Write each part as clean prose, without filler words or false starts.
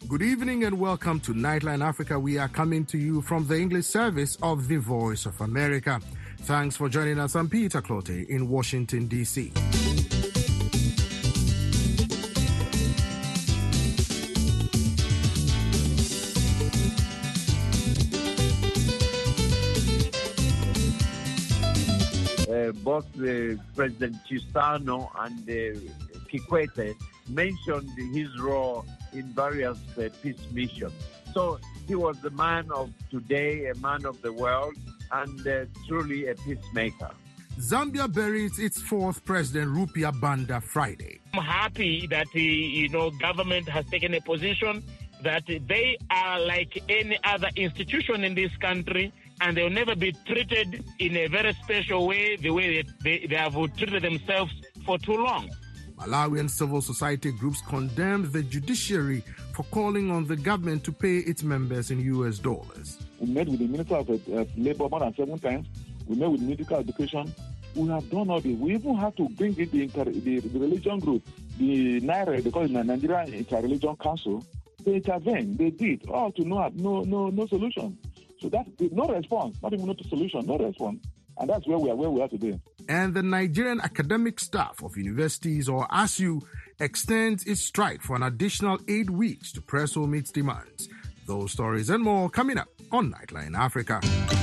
Good evening and welcome to Nightline Africa. We are coming to you from the English service of the Voice of America. Thanks for joining us. I'm Peter Clote in Washington, D.C. Both President Chissano and Kikwete mentioned his role in various peace missions. So he was the man of today, a man of the world, and truly a peacemaker. Zambia buries its fourth president, Rupia Banda, Friday. I'm happy that government has taken a position that they are like any other institution in this country, and they'll never be treated in a very special way, the way they have treated themselves for too long. Malawian civil society groups condemned the judiciary for calling on the government to pay its members in U.S. dollars. We met with the Minister of Labor more than 7 times. We met with medical education. We have done all this. We even had to bring in the religion group, the NIRE, they call it the Nigerian Inter-Religion Council. They intervened. They did. All to no solution. So that's no response, not even no solution, no response. And that's where we are today. And the Nigerian Academic Staff of Universities, or ASU, extends its strike for an additional 8 weeks to press home its demands. Those stories and more coming up on Nightline Africa.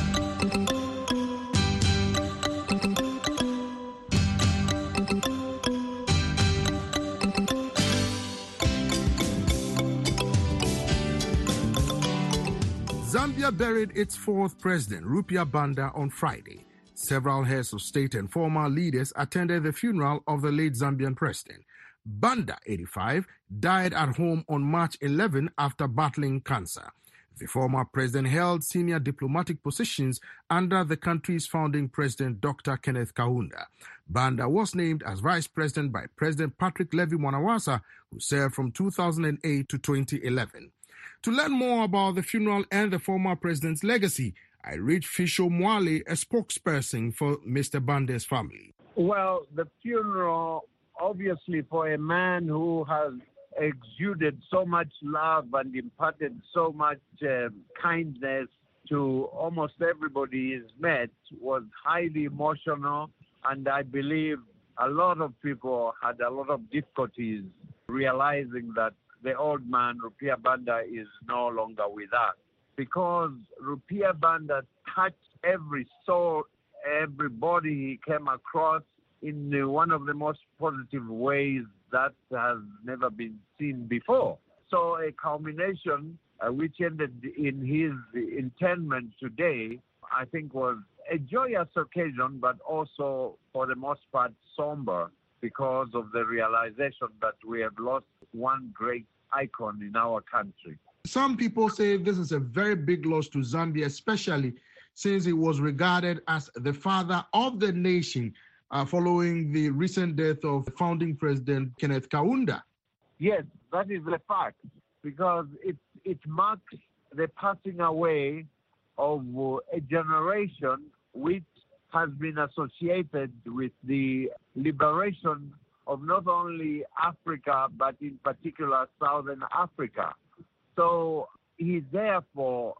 Zambia buried its fourth president, Rupia Banda, on Friday. Several heads of state and former leaders attended the funeral of the late Zambian president. Banda, 85, died at home on March 11 after battling cancer. The former president held senior diplomatic positions under the country's founding president, Dr. Kenneth Kaunda. Banda was named as vice president by President Patrick Levi-Mwanawasa, who served from 2008 to 2011. To learn more about the funeral and the former president's legacy, I reached Fisho Mwale, a spokesperson for Mr. Banda's family. Well, the funeral, obviously, for a man who has exuded so much love and imparted so much kindness to almost everybody he's met, was highly emotional. And I believe a lot of people had a lot of difficulties realizing that the old man, Rupia Banda, is no longer with us. Because Rupia Banda touched every soul, everybody he came across in one of the most positive ways that has never been seen before. So a culmination which ended in his interment today, I think was a joyous occasion, but also for the most part somber because of the realization that we have lost one great icon in our country. Some people say this is a very big loss to Zambia, especially since he was regarded as the father of the nation following the recent death of founding president Kenneth Kaunda. Yes, that is the fact, because it marks the passing away of a generation which has been associated with the liberation of not only Africa, but in particular Southern Africa. So he therefore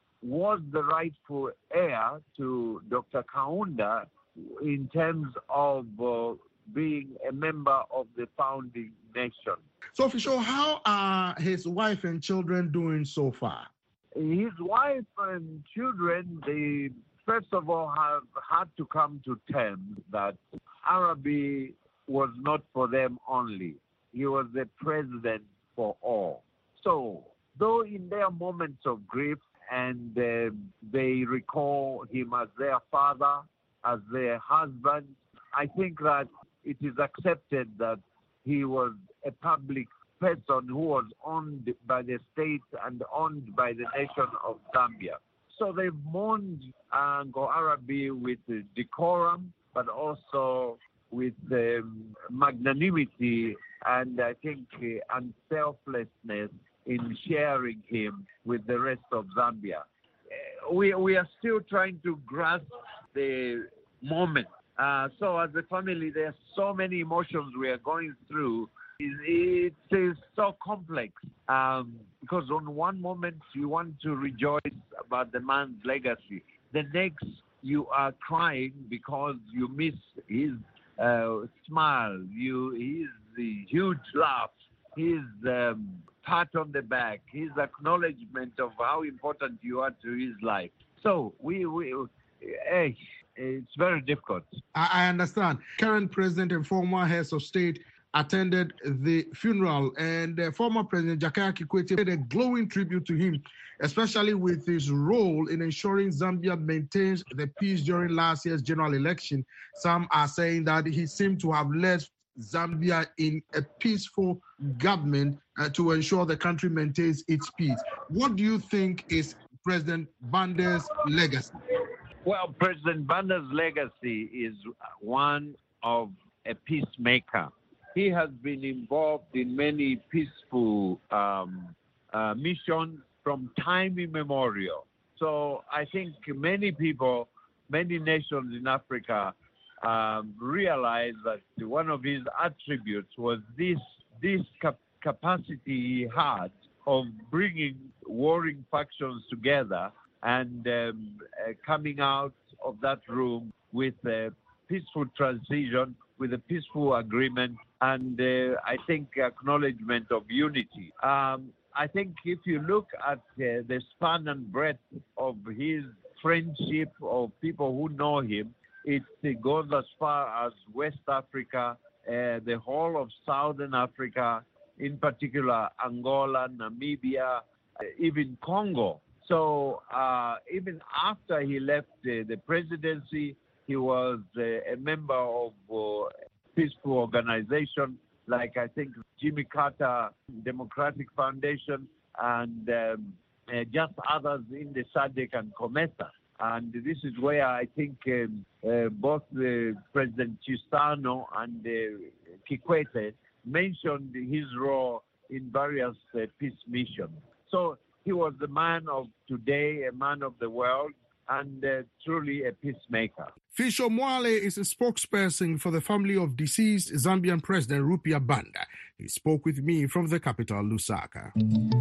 was the rightful heir to Dr. Kaunda in terms of being a member of the founding nation. So, Fisho, how are his wife and children doing so far? His wife and children, they first of all have had to come to terms that Arabi was not for them only. He was the president for all. So, though in their moments of grief and they recall him as their father, as their husband, I think that it is accepted that he was a public person who was owned by the state and owned by the nation of Zambia. So they've mourned Uncle Arabi with decorum, but also with magnanimity and I think unselflessness in sharing him with the rest of Zambia. We are still trying to grasp the moment. So as a family, there are so many emotions we are going through. It is so complex because on one moment you want to rejoice about the man's legacy, the next you are crying because you miss his smile, his huge laugh, his pat on the back, his acknowledgement of how important you are to his life. So it's very difficult. I understand. Current president and former heads of state attended the funeral, and former President Jakaya Kikwete made a glowing tribute to him, especially with his role in ensuring Zambia maintains the peace during last year's general election. Some are saying that he seemed to have led Zambia in a peaceful government to ensure the country maintains its peace. What do you think is President Banda's legacy? Well, President Banda's legacy is one of a peacemaker. He has been involved in many peaceful missions from time immemorial. So I think many people, many nations in Africa realize that one of his attributes was this capacity he had of bringing warring factions together and coming out of that room with a peaceful transition, with a peaceful agreement, and I think acknowledgement of unity. I think if you look at the span and breadth of his friendship of people who know him, it goes as far as West Africa, the whole of Southern Africa, in particular Angola, Namibia, even Congo. So even after he left the presidency, he was a member of peaceful organization like I think Jimmy Carter Democratic Foundation and just others in the SADC and COMESA. And this is where I think both President Chissano and Kikwete mentioned his role in various peace missions. So he was the man of today, a man of the world, and truly a peacemaker. Fisho Mwale is a spokesperson for the family of deceased Zambian President Rupia Banda. He spoke with me from the capital, Lusaka.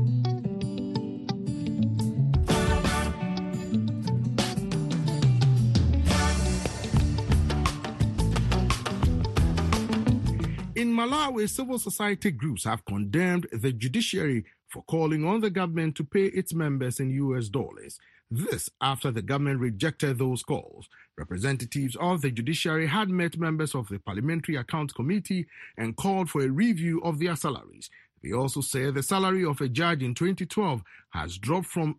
In Malawi, civil society groups have condemned the judiciary for calling on the government to pay its members in US dollars. This after the government rejected those calls. Representatives of the judiciary had met members of the Parliamentary Accounts Committee and called for a review of their salaries. They also say the salary of a judge in 2012 has dropped from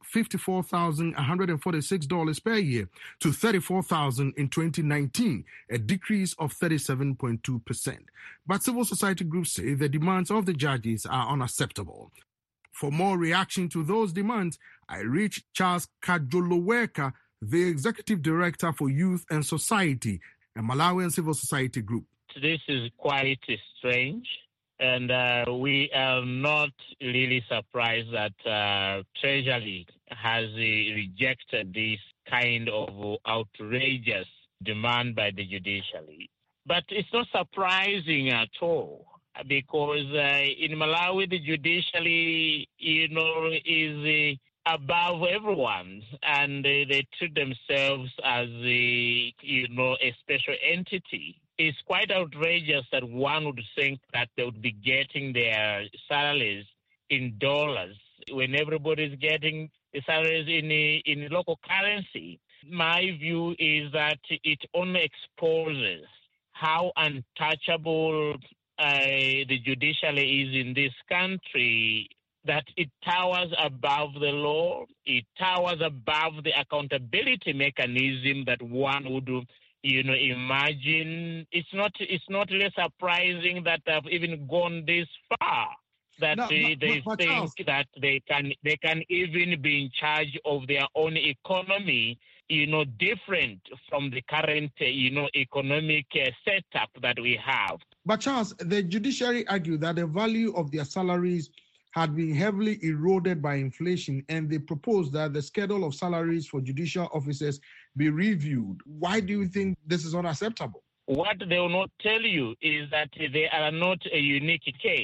$54,146 per year to $34,000 in 2019, a decrease of 37.2%. But civil society groups say the demands of the judges are unacceptable. For more reaction to those demands, I reached Charles Kajoloweka, the Executive Director for Youth and Society, a Malawian civil society group. This is quite strange, and we are not really surprised that Treasury has rejected this kind of outrageous demand by the judiciary. But it's not surprising at all, because in Malawi, the judiciary, is above everyone, and they treat themselves as a special entity. It's quite outrageous that one would think that they would be getting their salaries in dollars when everybody's getting the salaries in local currency. My view is that it only exposes how untouchable the judiciary is in this country, that it towers above the law, it towers above the accountability mechanism that one would imagine. It's not really surprising that they've even gone this far, that they think that they can even be in charge of their own economy, different from the current, economic setup that we have. But Charles, the judiciary argued that the value of their salaries had been heavily eroded by inflation, and they proposed that the schedule of salaries for judicial officers be reviewed. Why do you think this is unacceptable? What they will not tell you is that they are not a unique case.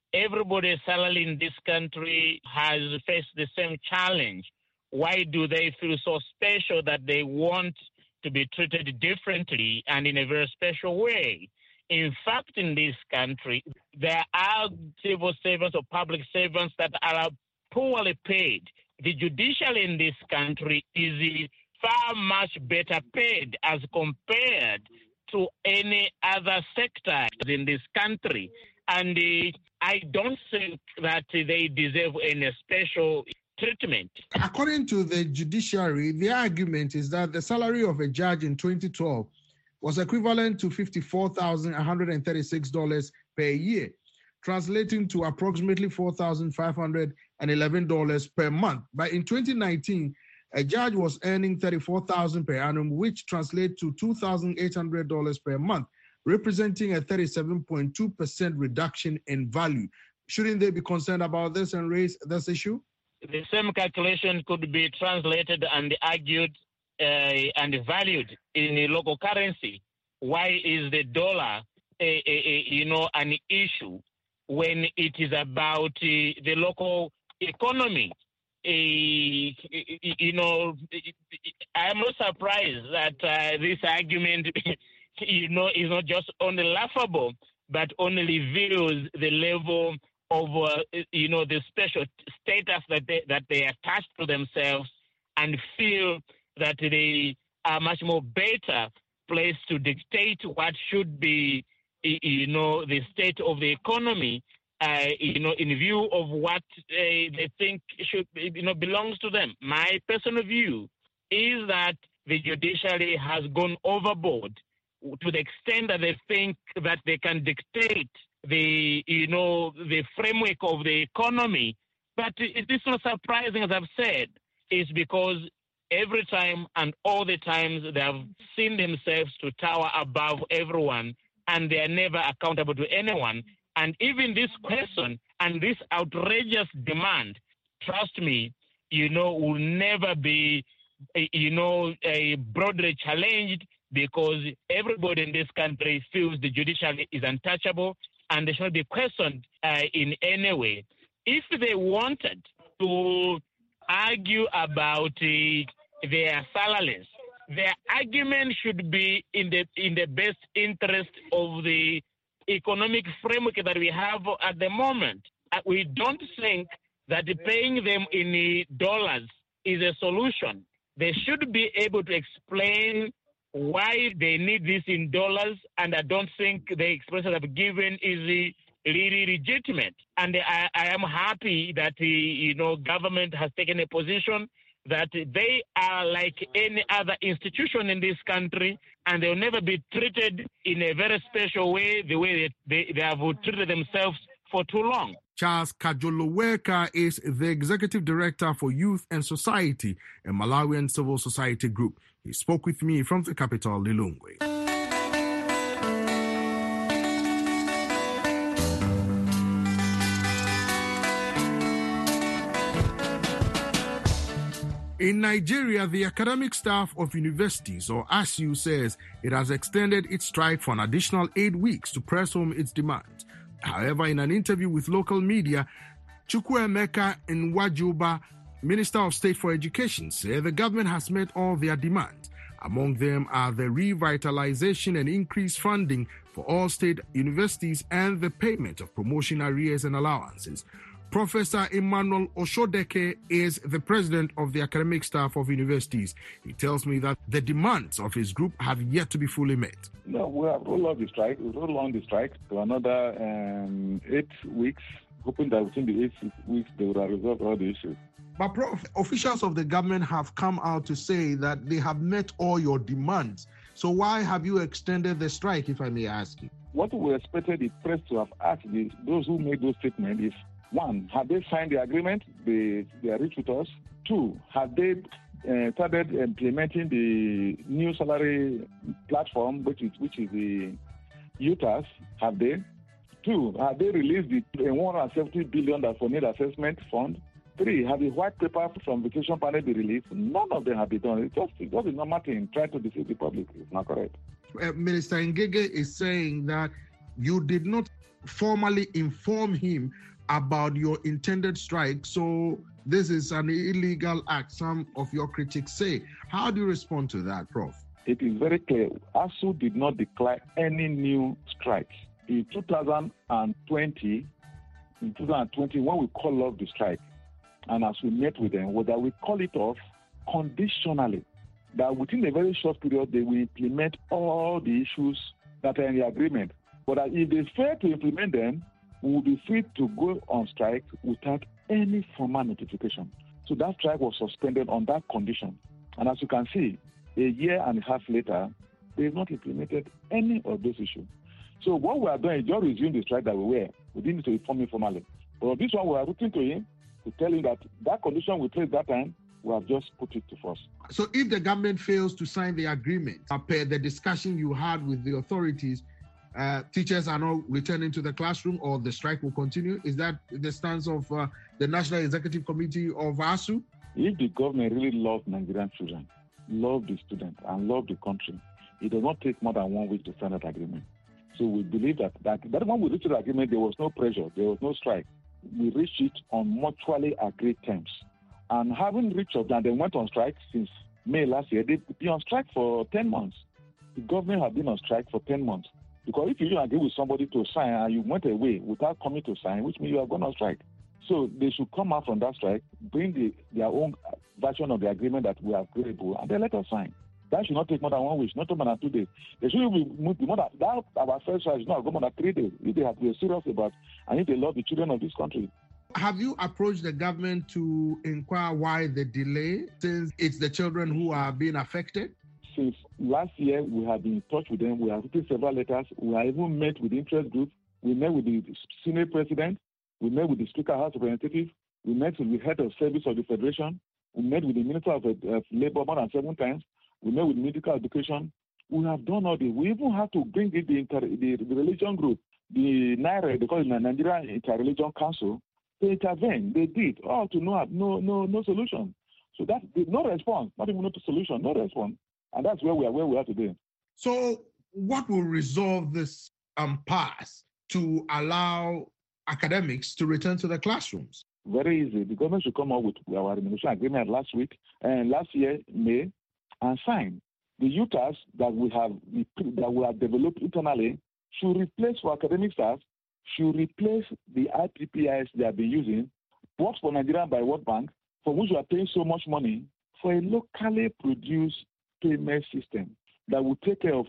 everybody's salary in this country has faced the same challenge. Why do they feel so special that they want to be treated differently and in a very special way? In fact, in this country, there are civil servants or public servants that are poorly paid. The judiciary in this country is far much better paid as compared to any other sector in this country. And I don't think that they deserve any special treatment. According to the judiciary, the argument is that the salary of a judge in 2012 was equivalent to $54,136 per year, translating to approximately $4,511 per month. But in 2019, a judge was earning $34,000 per annum, which translates to $2,800 per month, representing a 37.2% reduction in value. Shouldn't they be concerned about this and raise this issue? The same calculation could be translated and argued and valued in the local currency. Why is the dollar, an issue when it is about the local economy? I am not surprised that this argument, is not just only laughable, but only reveals the level of, the special status that they attach to themselves and feel that they are much more better placed to dictate what should be, the state of the economy, in view of what they think should, belongs to them. My personal view is that the judiciary has gone overboard to the extent that they think that they can dictate the framework of the economy. But it is not surprising, as I've said. It's because every time and all the times they have seen themselves to tower above everyone, and they are never accountable to anyone. And even this question and this outrageous demand, trust me, will never be, broadly challenged, because everybody in this country feels the judiciary is untouchable and they should be questioned in any way. If they wanted to argue about their salaries, their argument should be in the best interest of the economic framework that we have at the moment. We don't think that paying them in dollars is a solution. They should be able to explain why they need this in dollars, and I don't think the expression I've given is really legitimate. And I am happy that government has taken a position that they are like any other institution in this country, and they'll never be treated in a very special way, the way they have treated themselves for too long. Charles Kajoloweka is the Executive Director for Youth and Society, a Malawian civil society group. He spoke with me from the capital, Lilongwe. In Nigeria, the academic staff of universities, or ASU, says it has extended its strike for an additional 8 weeks to press home its demands. However, in an interview with local media, Chukwuemeka Nwajuba, Minister of State for Education, said the government has met all their demands. Among them are the revitalization and increased funding for all state universities and the payment of promotion arrears and allowances. Professor Emmanuel Oshodeke is the president of the academic staff of universities. He tells me that the demands of his group have yet to be fully met. No, we have rolled on the strike. We rolled on the strike to another 8 weeks, hoping that within the 8 weeks they would have resolved all the issues. But officials of the government have come out to say that they have met all your demands. So why have you extended the strike, if I may ask you? What we expected the press to have asked those who made those statements is, 1, have they signed the agreement they reached with us? 2, have they started implementing the new salary platform, which is the UTAS? Have they? 2, have they released the $170 billion for need assessment fund? 3, have the white paper from vacation panel been released? None of them have been done. It's just a normal thing, trying to deceive the public. It's not correct. Minister Ngege is saying that you did not formally inform him about your intended strike. So this is an illegal act, some of your critics say. How do you respond to that, Prof? It is very clear. ASUU did not declare any new strikes. In 2020, when we called off the strike, and as we met with them, was that we call it off conditionally, that within a very short period, they will implement all the issues that are in the agreement. But that if they fail to implement them, we will be free to go on strike without any formal notification. So that strike was suspended on that condition. And as you can see, a year and a half later, they have not implemented any of those issues. So what we are doing is just resume the strike that we were. We didn't need to inform him formally. But this one, we are writing to him to tell him that that condition we placed that time, we have just put it to force. So if the government fails to sign the agreement, per the discussion you had with the authorities, teachers are not returning to the classroom or the strike will continue? Is that the stance of the National Executive Committee of ASUU? If the government really loves Nigerian children, love the students, and love the country, it does not take more than 1 week to sign that agreement. So we believe that when we reached the agreement, there was no pressure, there was no strike. We reached it on mutually agreed terms. And having reached out, and they went on strike since May last year, they've been on strike for 10 months. The government has been on strike for 10 months. Because if you agree with somebody to sign and you went away without coming to sign, which means you are going on strike. So they should come out from that strike, bring their own version of the agreement that we are agreeable, and then let us sign. That should not take more than 1 week, not more than 2 days. They shouldn't be more than that. Our first strike should not go more than 3 days. If they have to be serious about, and if they love the children of this country. Have you approached the government to inquire why the delay, since it's the children who are being affected? Since last year, we have been in touch with them. We have written several letters. We have even met with the interest group. We met with the Senate President. We met with the Speaker House of Representatives. We met with the head of service of the Federation. We met with the Minister of Labor more than 7 times. We met with medical education. We have done all this. We even have to bring in the religion group, the NIRE, they call it the Nigerian Inter-Religion Council. They intervened. They did. All to no solution. So that's no response. Not even no solution. No response. And that's where we are today. So what will resolve this impasse to allow academics to return to the classrooms? Very easy. The government should come up with our remuneration agreement last year, May, and sign. The UTAS that we have developed internally should replace for academic staff, should replace the IPPIS they have been using, works for Nigeria by World Bank, for which we are paying so much money, for a locally produced payment system that will take care of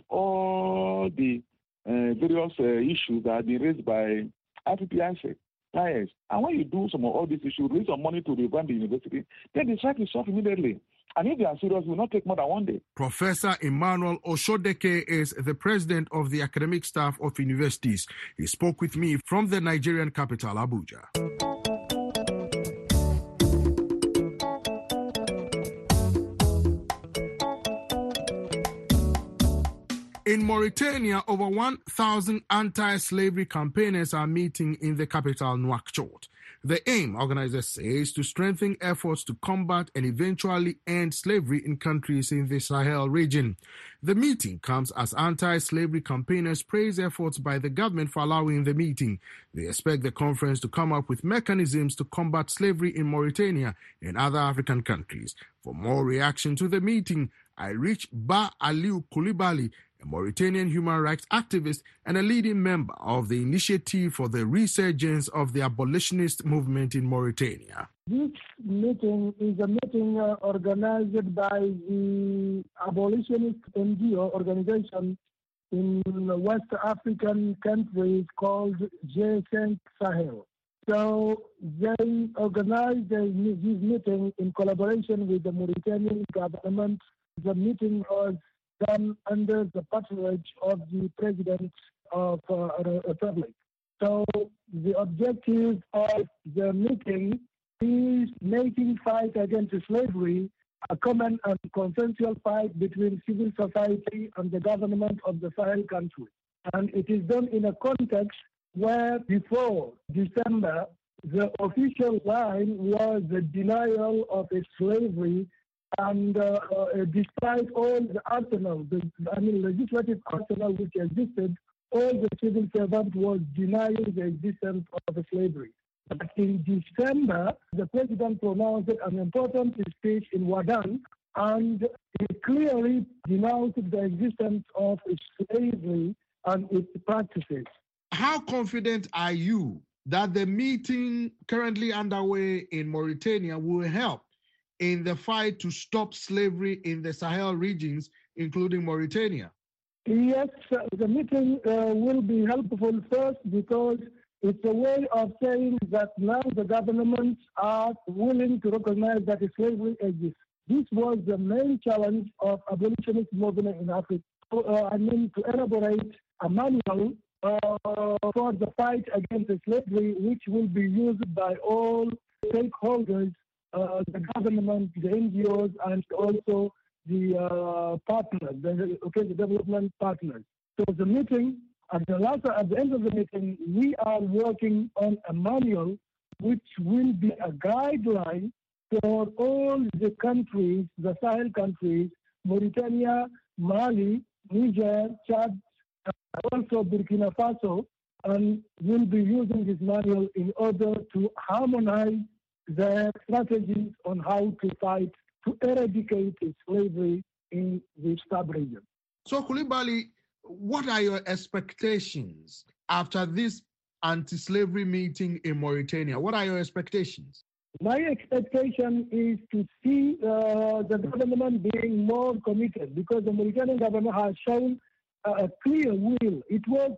all the various issues that have been raised by IPPIS. And when you do some of all these issues, raise some money to revamp the university, then the strike is solved immediately. And if they are serious, it will not take more than 1 day. Professor Emmanuel Oshodeke is the president of the academic staff of universities. He spoke with me from the Nigerian capital, Abuja. In Mauritania, over 1,000 anti-slavery campaigners are meeting in the capital, Nouakchott. The aim, organizers say, is to strengthen efforts to combat and eventually end slavery in countries in the Sahel region. The meeting comes as anti-slavery campaigners praise efforts by the government for allowing the meeting. They expect the conference to come up with mechanisms to combat slavery in Mauritania and other African countries. For more reaction to the meeting, I reached Ba Aliou Koulibaly, a Mauritanian human rights activist and a leading member of the Initiative for the Resurgence of the Abolitionist Movement in Mauritania. This meeting is a meeting organized by the abolitionist NGO organization in West African countries called G5 Sahel. So they organized this meeting in collaboration with the Mauritanian government. The meeting was done under the patronage of the President of the Republic. So the objective of the meeting is making fight against slavery a common and consensual fight between civil society and the government of the Sahel country. And it is done in a context where before December, the official line was the denial of slavery. And despite all the arsenal, legislative arsenal which existed all the civil servants was denying the existence of slavery. But in December, the president pronounced an important speech in Wadan, and he clearly denounced the existence of slavery and its practices. How confident are you that the meeting currently underway in Mauritania will help in the fight to stop slavery in the Sahel regions, including Mauritania? Yes, the meeting will be helpful first because it's a way of saying that now the governments are willing to recognize that slavery exists. This was the main challenge of abolitionist movement in Africa. To elaborate a manual for the fight against slavery, which will be used by all stakeholders, the government, the NGOs, and also the partners, the development partners. So the meeting, at the end of the meeting, we are working on a manual which will be a guideline for all the countries, the Sahel countries, Mauritania, Mali, Niger, Chad, also Burkina Faso, and we'll be using this manual in order to harmonize the strategies on how to fight to eradicate slavery in the sub-region. So, Coulibaly, what are your expectations after this anti-slavery meeting in Mauritania? What are your expectations? My expectation is to see the government being more committed, because the Mauritanian government has shown a clear will. It was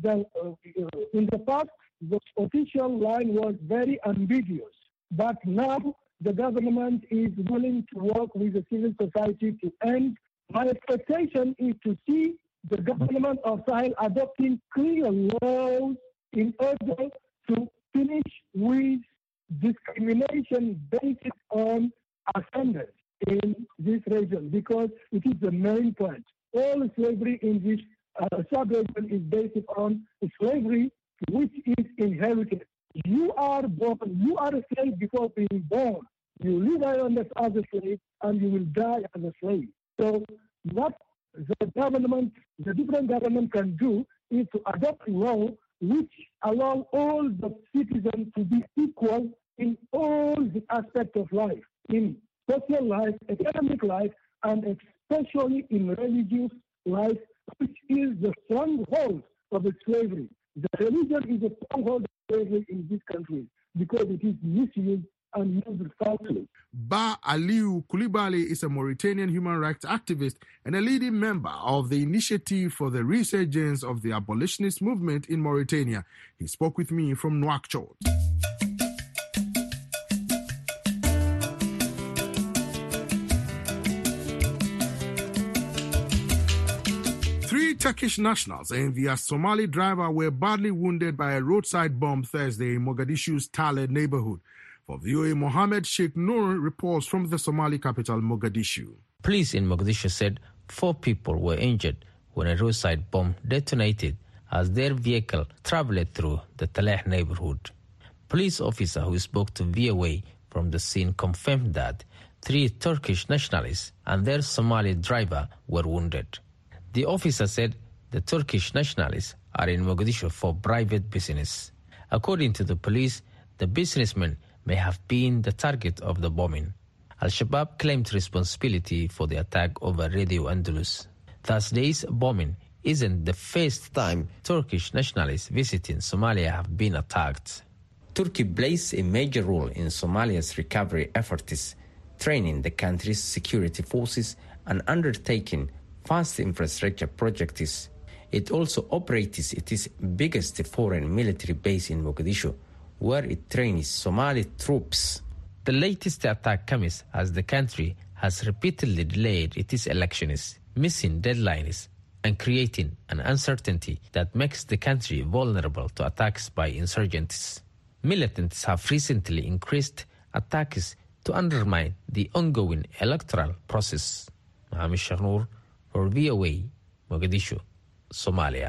in the past, the official line was very ambiguous, but now the government is willing to work with the civil society to end. My expectation is to see the government of Sahel adopting clear laws in order to finish with discrimination based on ascendance in this region, because it is the main point. All slavery in this sub-region is based on slavery, which is inherited. You are born, you are a slave before being born. You live as a slave, and you will die as a slave. So what the different government can do is to adopt a law which allow all the citizens to be equal in all the aspects of life, in social life, economic life, and especially in religious life, which is the stronghold of the slavery. The religion is a stronghold of slavery in this country because it is misused and used falsely. Ba Aliou Coulibaly is a Mauritanian human rights activist and a leading member of the Initiative for the Resurgence of the Abolitionist Movement in Mauritania. He spoke with me from Nouakchott. Three Turkish nationals and their Somali driver were badly wounded by a roadside bomb Thursday in Mogadishu's Taleh neighborhood. For VOA, Mohammed Sheikh Noor reports from the Somali capital, Mogadishu. Police in Mogadishu said 4 people were injured when a roadside bomb detonated as their vehicle traveled through the Taleh neighborhood. Police officer who spoke to VOA from the scene confirmed that 3 Turkish nationalists and their Somali driver were wounded. The officer said the Turkish nationalists are in Mogadishu for private business. According to the police, the businessmen may have been the target of the bombing. Al-Shabaab claimed responsibility for the attack over Radio Andalus. Thursday's bombing isn't the first time Turkish nationalists visiting Somalia have been attacked. Turkey plays a major role in Somalia's recovery efforts, training the country's security forces and undertaking vast infrastructure projects. It also operates its biggest foreign military base in Mogadishu, where it trains Somali troops. The latest attack comes as the country has repeatedly delayed its elections, missing deadlines, and creating an uncertainty that makes the country vulnerable to attacks by insurgents. Militants have recently increased attacks to undermine the ongoing electoral process. Mohammed Sheikh Noor for VOA, Mogadishu, Somalia.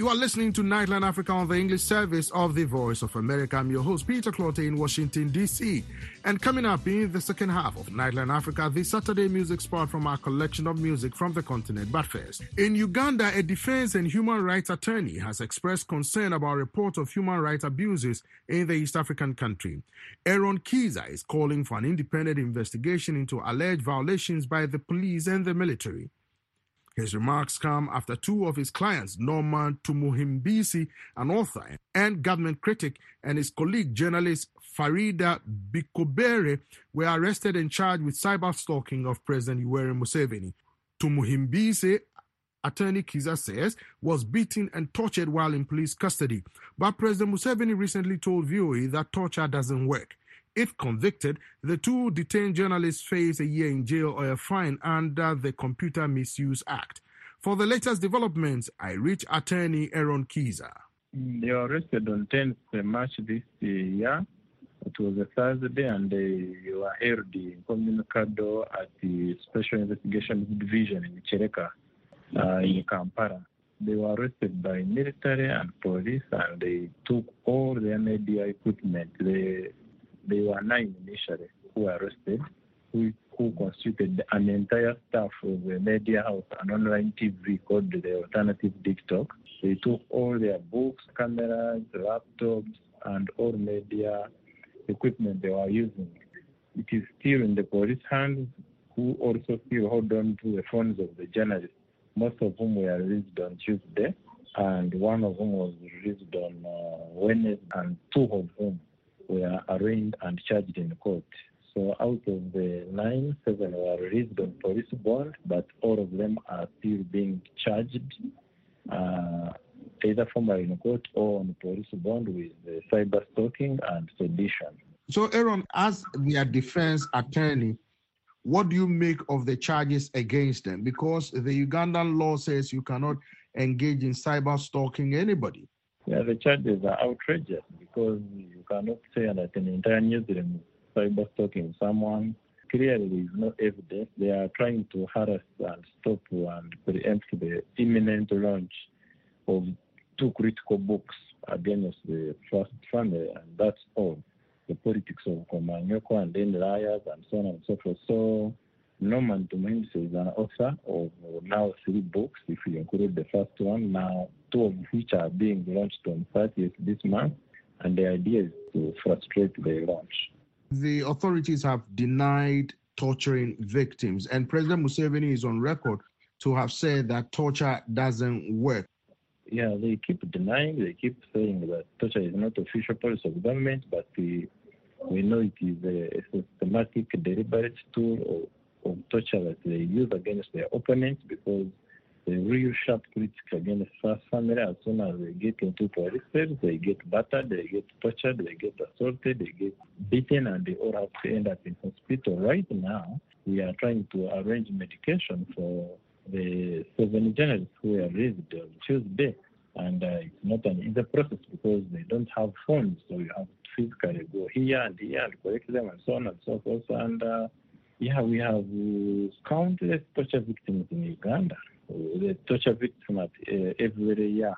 You are listening to Nightline Africa on the English service of the Voice of America. I'm your host, Peter Clottey in Washington, D.C. And coming up in the second half of Nightline Africa, the Saturday music spot from our collection of music from the continent. But first, in Uganda, a defense and human rights attorney has expressed concern about reports of human rights abuses in the East African country. Aaron Kiza is calling for an independent investigation into alleged violations by the police and the military. His remarks come after two of his clients, Norman Tumuhimbisi, an author and government critic, and his colleague journalist Farida Bikobere, were arrested and charged with cyber-stalking of President Yoweri Museveni. Tumuhimbisi, attorney Kiza says, was beaten and tortured while in police custody. But President Museveni recently told VOA that torture doesn't work. If convicted, the two detained journalists face a year in jail or a fine under the Computer Misuse Act. For the latest developments, I reach attorney Aaron Kiza. They were arrested on 10th March this year. It was a Thursday, and they were held in Communicado at the Special Investigation Division in Chereka, in Kampala. They were arrested by military and police, and they took all their media equipment. They were 9 initially who were arrested, who constituted an entire staff of a media house, an online TV called the Alternative TikTok. They took all their books, cameras, laptops, and all media equipment they were using. It is still in the police hands, who also still hold on to the phones of the journalists, most of whom were released on Tuesday, and one of whom was released on Wednesday, and 2 of whom were arraigned and charged in court. So out of the 9, 7 were released on police bond, but all of them are still being charged, either formally in court or on police bond with cyber stalking and sedition. So, Aaron, as their defense attorney, what do you make of the charges against them? Because the Ugandan law says you cannot engage in cyber stalking anybody. Yeah, the charges are outrageous because you cannot say that an entire newsroom is cyber stalking someone. Clearly, there is no evidence. They are trying to harass and stop and preempt the imminent launch of 2 critical books against the First Family, and that's all. The politics of Komanyoko and then liars and so on and so forth. So Norman Tumuhimbisi is an author of now 3 books, if you include the first one. Now 2 of which are being launched on 30th this month, and the idea is to frustrate the launch. The authorities have denied torturing victims, and President Museveni is on record to have said that torture doesn't work. Yeah, they keep denying, they keep saying that torture is not official policy of government, but we know it is a systematic, deliberate tool of torture that they use against their opponents, because the real sharp critics against First Family, as soon as they get into police cells, they get battered, they get tortured, they get assaulted, they get beaten, and they all have to end up in hospital. Right now, we are trying to arrange medication for the 7 journalists who were released on Tuesday, and it's not an easy process because they don't have phones, so you have to physically go here and collect them and so on and so forth. And we have countless torture victims in Uganda. The torture victims every year,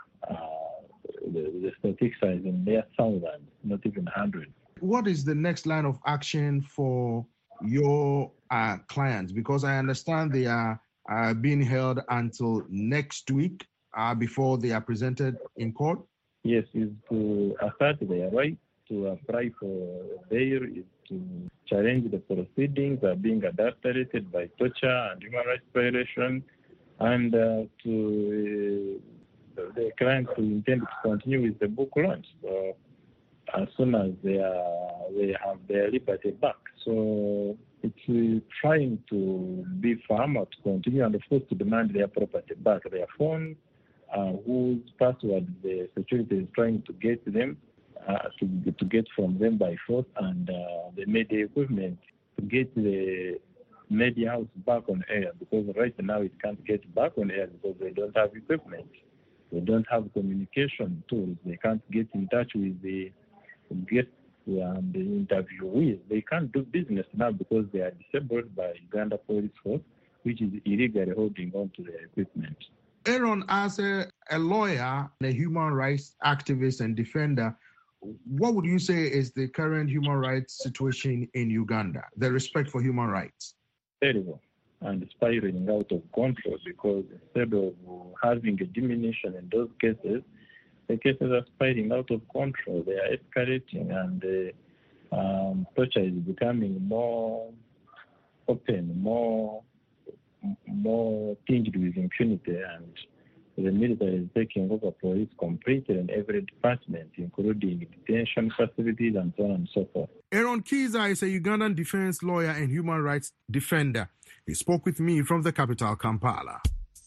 the statistics are in their thousands, not even hundreds. What is the next line of action for your clients? Because I understand they are being held until next week before they are presented in court. Yes, is to assert their right to apply for bail, is to challenge the proceedings are being adulterated by torture and human rights violation, and to the clients who intend to continue with the book launch as soon as they have their liberty back. So it's trying to be firm to continue and of course to demand their property back, their phones, whose password the security is trying to get them, to get from them by force, and the media equipment to get the media house back on air, because right now it can't get back on air because they don't have equipment. They don't have communication tools. They can't get in touch with the guests and the interviewees. They can't do business now because they are disabled by Uganda Police Force, which is illegally holding on to their equipment. Aaron, as a lawyer, a human rights activist and defender, what would you say is the current human rights situation in Uganda, the respect for human rights? Terrible and spiraling out of control, because instead of having a diminution in those cases, the cases are spiraling out of control. They are escalating, and torture is becoming more open, more tinged with impunity, and the military is taking over police completely in every department, including detention facilities and so on and so forth. Aaron Kiza is a Ugandan defense lawyer and human rights defender. He spoke with me from the capital, Kampala.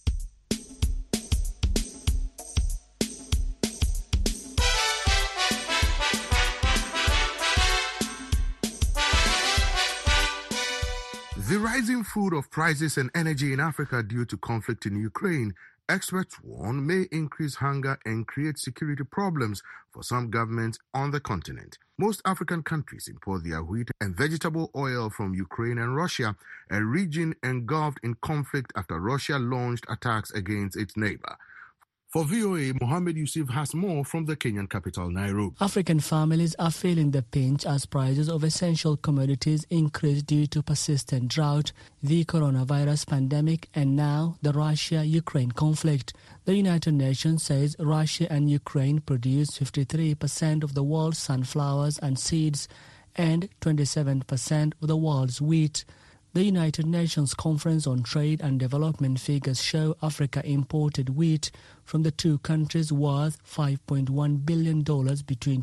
The rising food of prices and energy in Africa due to conflict in Ukraine, experts warn, may increase hunger and create security problems for some governments on the continent. Most African countries import their wheat and vegetable oil from Ukraine and Russia, a region engulfed in conflict after Russia launched attacks against its neighbor. For VOA, Mohammed Yusuf has more from the Kenyan capital, Nairobi. African families are feeling the pinch as prices of essential commodities increase due to persistent drought, the coronavirus pandemic, and now the Russia-Ukraine conflict. The United Nations says Russia and Ukraine produce 53% of the world's sunflowers and seeds and 27% of the world's wheat. The United Nations Conference on Trade and Development figures show Africa imported wheat from the two countries worth $5.1 billion between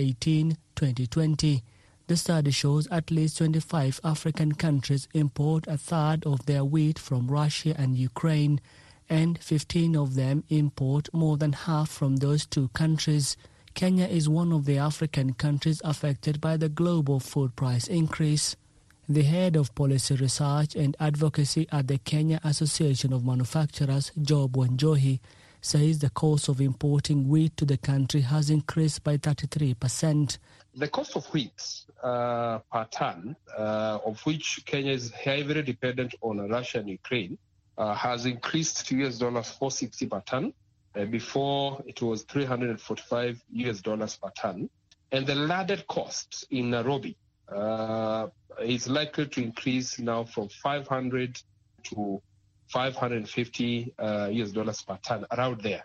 2018-2020. The study shows at least 25 African countries import a third of their wheat from Russia and Ukraine, and 15 of them import more than half from those two countries. Kenya is one of the African countries affected by the global food price increase. The head of policy research and advocacy at the Kenya Association of Manufacturers, Job Wanjohi, says the cost of importing wheat to the country has increased by 33%. The cost of wheat per ton, of which Kenya is heavily dependent on Russia and Ukraine, has increased to $460 per ton. Before it was $345 per ton. And the landed cost in Nairobi is likely to increase now from $500 to $550 per ton, around there.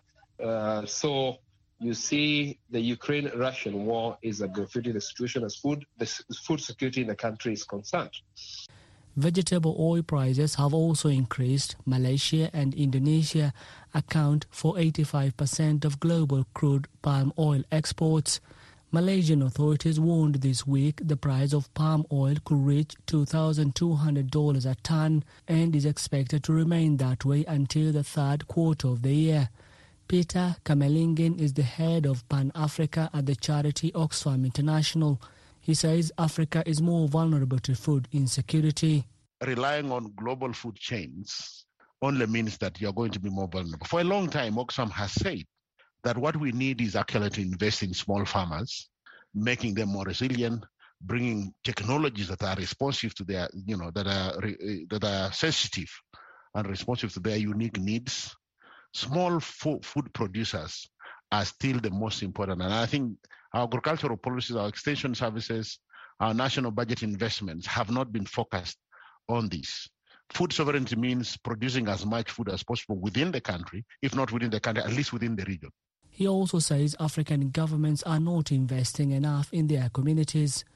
So you see the Ukraine-Russian war is aggravating the situation as food security in the country is concerned. Vegetable oil prices have also increased. Malaysia and Indonesia account for 85% of global crude palm oil exports. Malaysian authorities warned this week the price of palm oil could reach $2,200 a ton and is expected to remain that way until the third quarter of the year. Peter Kamelingen is the head of Pan-Africa at the charity Oxfam International. He says Africa is more vulnerable to food insecurity. Relying on global food chains only means that you're going to be more vulnerable. For a long time, Oxfam has said that what we need is actually to invest in small farmers, making them more resilient, bringing technologies that are responsive to their, that are sensitive and responsive to their unique needs. Small food producers are still the most important. And I think our agricultural policies, our extension services, our national budget investments have not been focused on this. Food sovereignty means producing as much food as possible within the country, if not within the country, at least within the region. He also says African governments are not investing enough in their communities.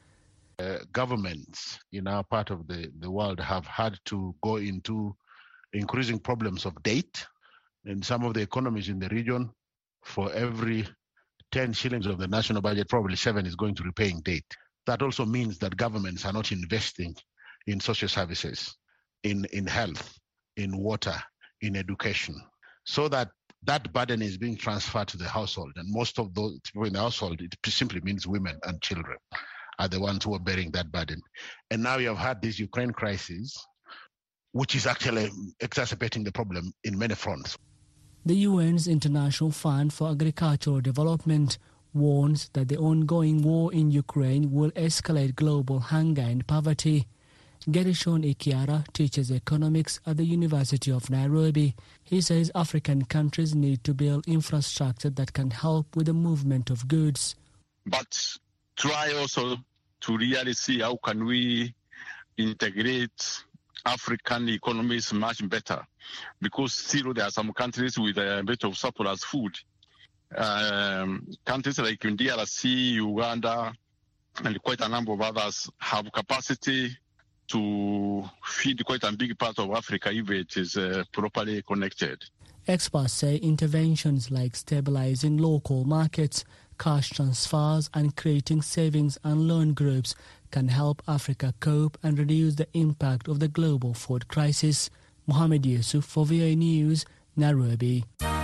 Governments in our part of the world have had to go into increasing problems of debt. In some of the economies in the region, for every 10 shillings of the national budget, probably 7 is going to repaying debt. That also means that governments are not investing in social services, in health, in water, in education, so that burden is being transferred to the household. And most of those people in the household, it simply means women and children are the ones who are bearing that burden. And now you have had this Ukraine crisis, which is actually exacerbating the problem in many fronts. The UN's International Fund for Agricultural Development warns that the ongoing war in Ukraine will escalate global hunger and poverty. Gershon Ikiara teaches economics at the University of Nairobi. He says African countries need to build infrastructure that can help with the movement of goods. But try also to really see how can we integrate African economies much better, because still there are some countries with a bit of surplus food. Countries like DRC, Uganda, and quite a number of others have capacity to feed quite a big part of Africa if it is properly connected. Experts say interventions like stabilizing local markets, cash transfers and creating savings and loan groups can help Africa cope and reduce the impact of the global food crisis. Mohamed Yusuf for VOA News, Nairobi.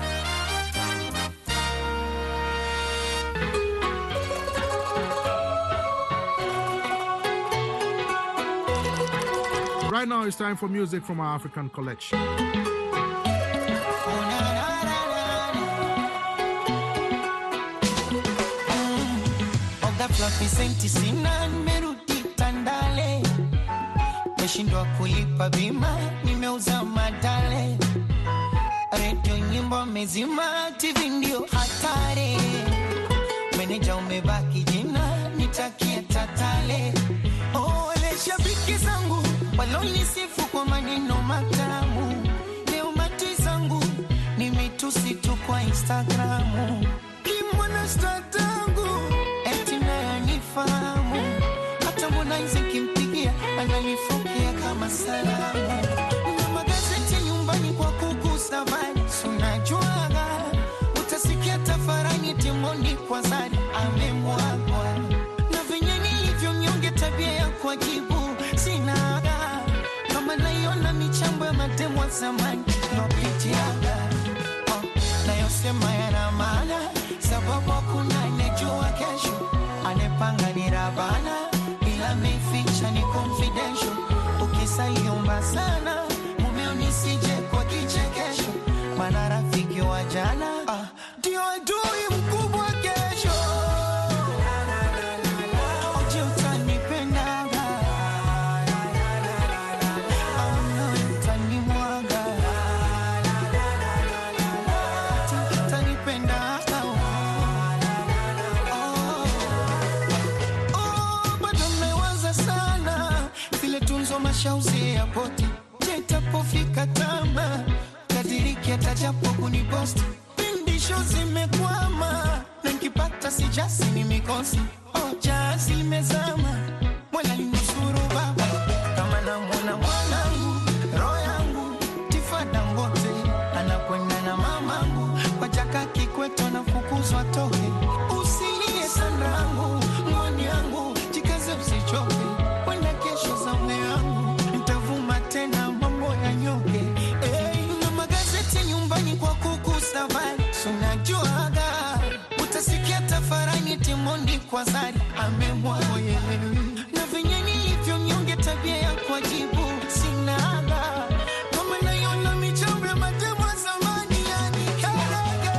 Right now it's time for music from our African collection. Senti sina nimerudi Tandale, meshindwa kulipa bima nimeuza madale, radio nyimbo mezima, TV ndio hatari, meneja umebaki jina nitakia tatale. Ole shabiki zangu walonisifu kwa maneno matamu, leo mati zangu nimetusi tu kwa Instagramu, kimwana statangu fahamu, hata mbona nikimpigia ananifokea kama salamu. Na magazeti nyumbani kwa kugusa bali unajuaga, utasikia tafarani timoni kwa zari amemwagwa, na venye nilivyo mnyonge tabia ya kujibu sinaga, kama naiona michambo ya matemo wa zamani nopitiaga, nayosema yana maana sababu hakuna anejua kesho, anepanga ni Rabana, ila meficha ni confidential. Ukisaiomba sana mumeo nisije kwa kichekesho, maana rafiki wa jana ndio adui mkubwa kesho. Oje utanipendaga au utanimwaga, utanipendaga mashauzi ya poti, jetapofika tama kadiriki atajapo kuniposti, pindisho zimekwama na nikipata sijasi ni mikosi, jasi limezama mwela linusuru baba, kama na mwanangu roho yangu tifada ngote, anakwenda na mamangu kwa jaka Kikweto na fukuzwa toke, usilie sanrangu mwani yangu jikaze usichoke, wenda kesho za mwe yangu nitavuma tena mambo ya nyoke. Na magazeti nyumbani kwa kukusa bali unajuaga, utasikia tafarani timondi kwa zari amemwago na venye nilivyo mnyonge tabia ya kujibu sinaga, kama naiona michambo ya matemo wa zamani yani karaga.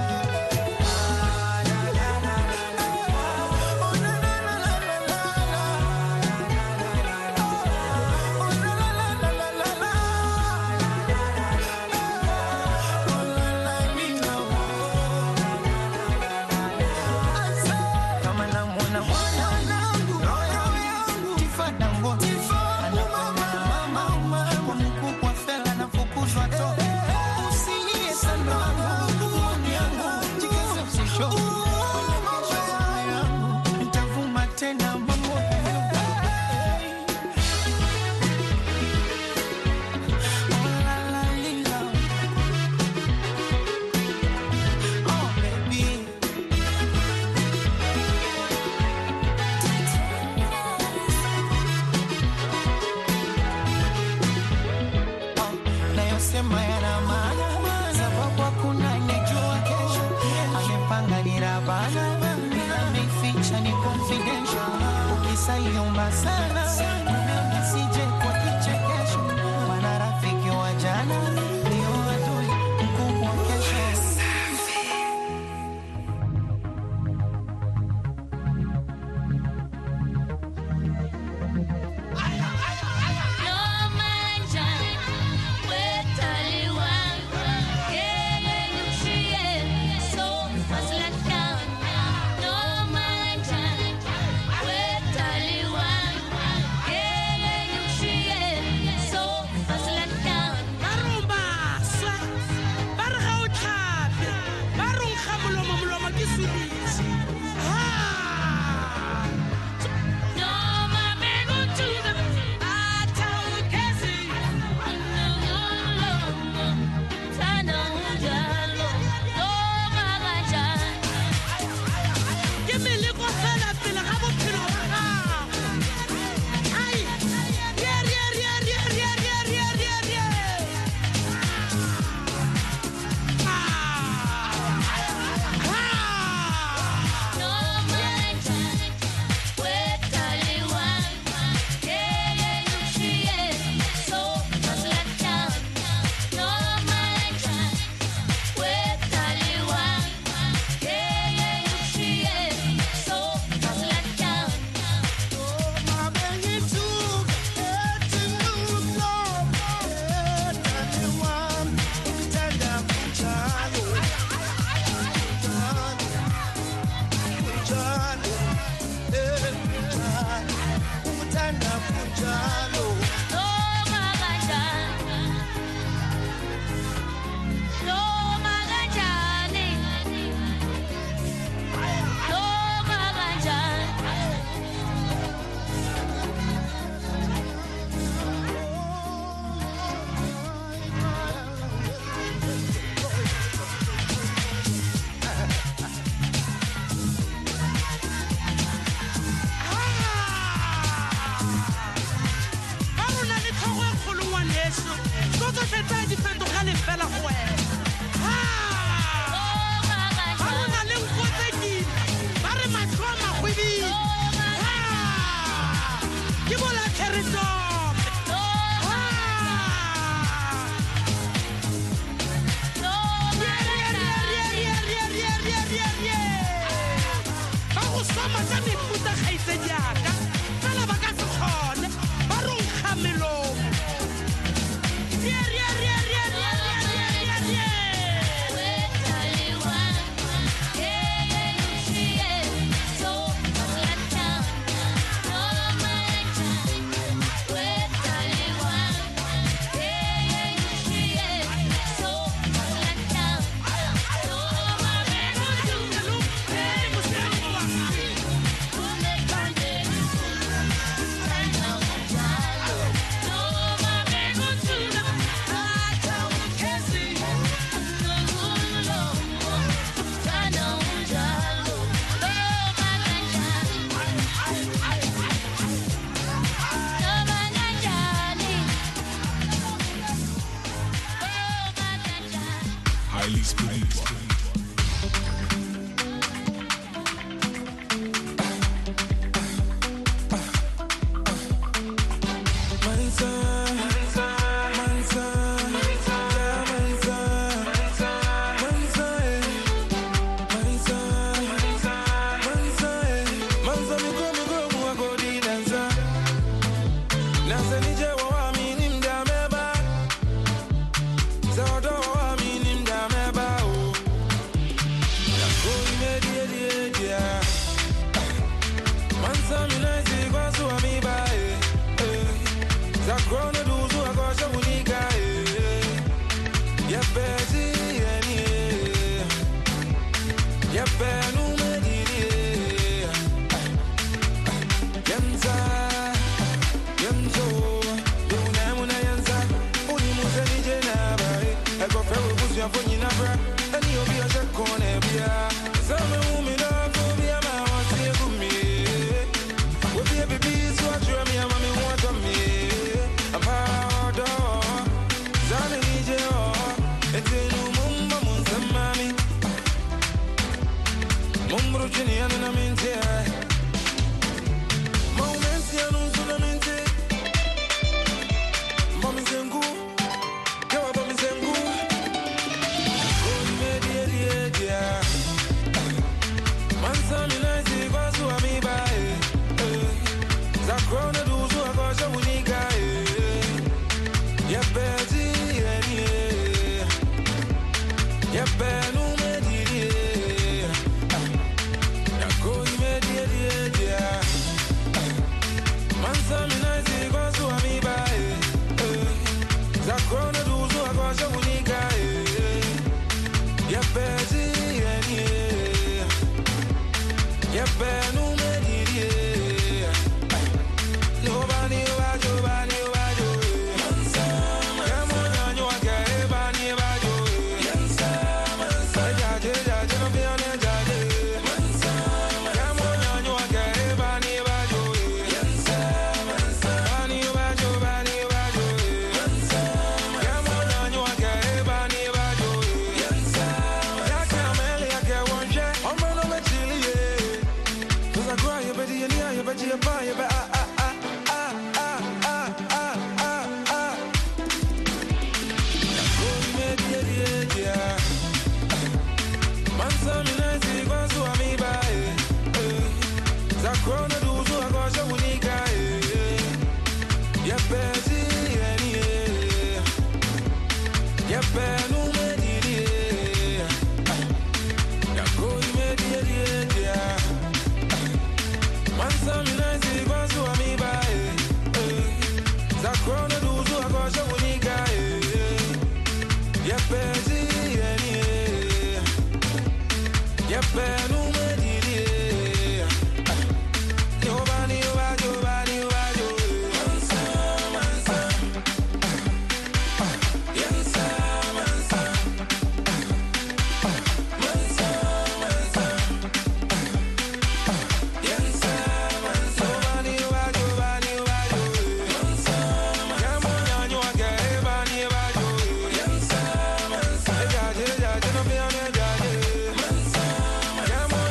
Come on.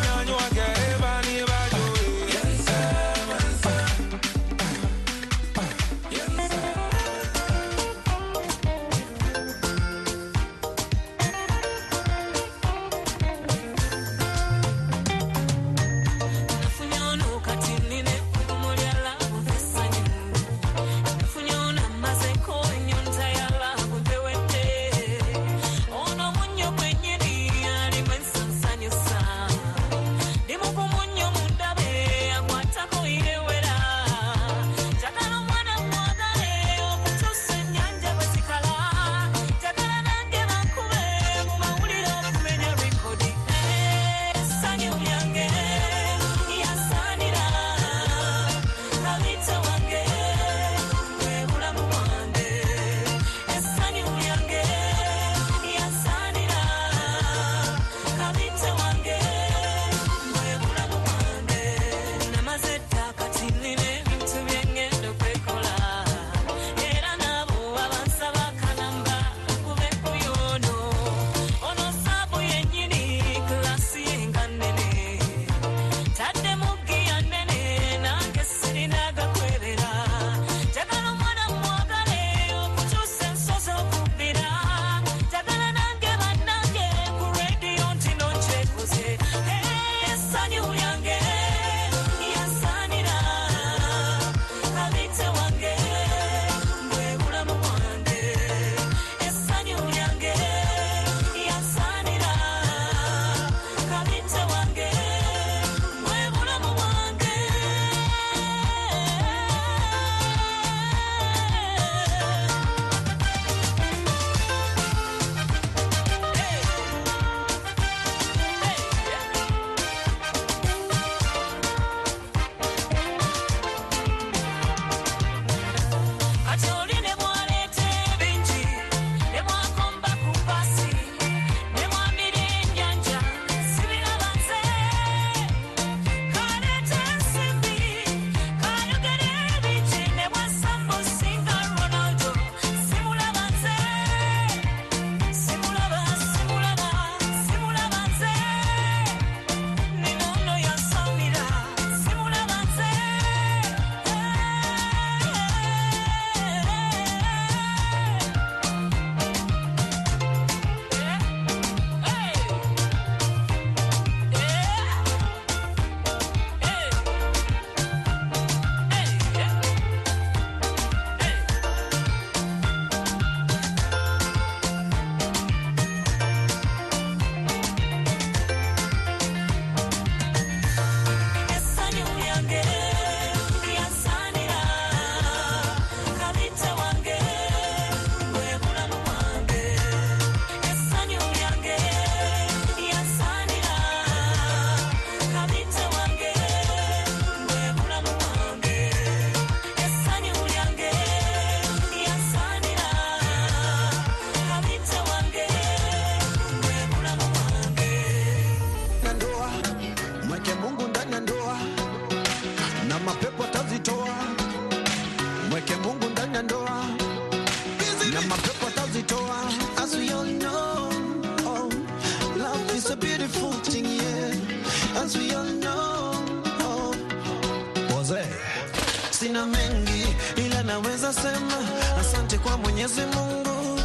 naweza sema asante kwa Mwenyezi Mungu.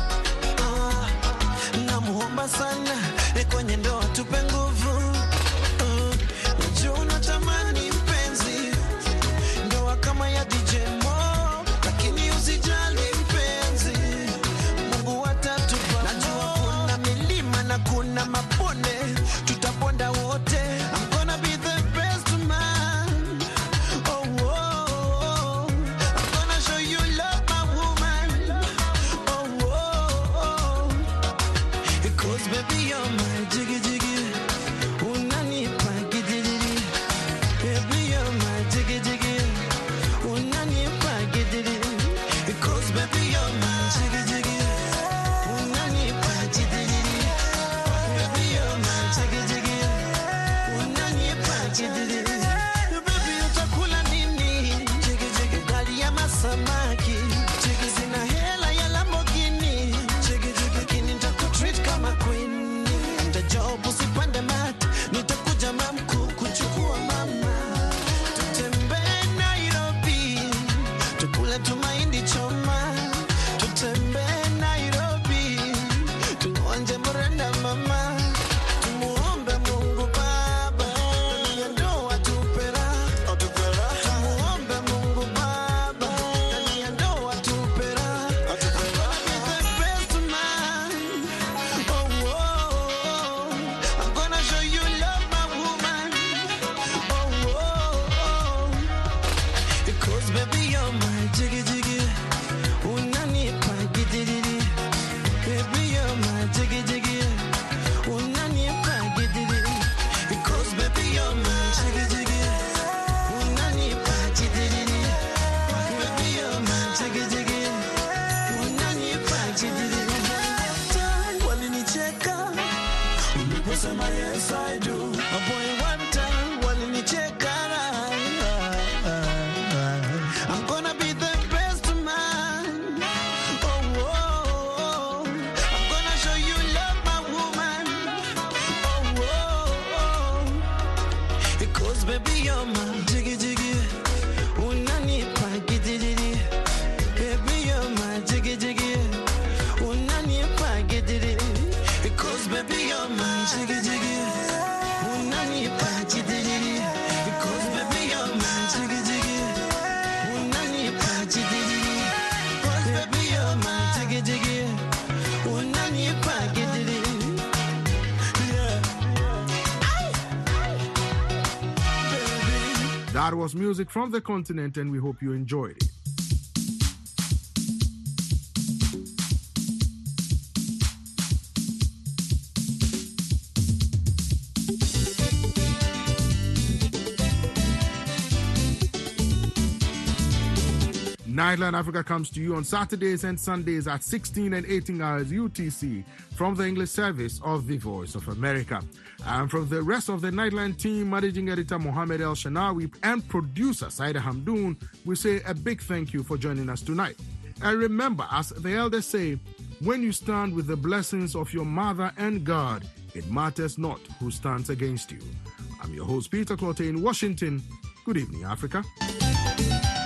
Namuomba sana kwenye ndoa tupe nguvu. Najua unatamani mpenzi ndoa kama ya DJ Mo, lakini usijali mpenzi, Mungu atatupa. Najua kuna milima na kuna mabonde, tutaponda wote. I'm gonna be the best man. Oh, oh, oh. I'm gonna show you love, my woman. Oh, oh, oh. Because baby you're my jiggy jiggy. Unanipa gidiri. Baby you're my jiggy jiggy. Unanipa gidiri. Because baby you're my jiggy jiggy. Unanipa gidiri. Baby you're my jiggy jiggy. Unanipa gidiri. Baby utakula nini? Jiggy jiggy. Ugali ya masamaki. Jiggy zina hela ya Lamborghini. Jiggy jiggy. Lakini nitakutreat kama queen. Nitajob usipande mat. Nitakuja mamku kuchukua mama. Tutembee Nairobi. Tukule tumaindi choma. Tutembee Nairobi. Tuonje mrenda mama. Tumuombe Mungu Baba. Ndani ya ndoa tupera. Tumuombe Mungu Baba. Ndani ya ndoa tupera. I'm gonna be the best man. Oh, oh, oh. I'm gonna show you love, my woman. Oh, oh, oh. Because baby you're my jiggy jiggy. Unanipa gidiri. Baby you're my jiggy jiggy. Unanipa gidiri. Because baby you're my jiggy jiggy. Unanipa gidiri. Baby you're my jiggy jiggy. Unanipa gidiri. Walinicheka uliposema yes I do. A boy one time walinicheka. I'm gonna be the best man. Oh, oh, oh. I'm gonna show you love, my woman. Oh, oh, oh. Because baby you're my jiggy jiggy. Unanipa gidiri. Baby you're my jiggy jiggy. Unanipa gidiri. Because baby you're my jiggy jiggy. Unanipa gidiri. Because baby you're my jiggy jiggy. Unanipa gidiri. Because baby you're my jiggy jiggy. Unanipa gidiri. Yeah. Baby. That was music from the continent, and we hope you enjoyed it. Nightline Africa comes to you on Saturdays and Sundays at 16 and 18 hours UTC from the English service of the Voice of America. And from the rest of the Nightline team, Managing Editor Mohammed El Shanawi and producer Saida Hamdoun, we say a big thank you for joining us tonight. And remember, as the elders say, when you stand with the blessings of your mother and God, it matters not who stands against you. I'm your host, Peter Clotte in Washington. Good evening, Africa.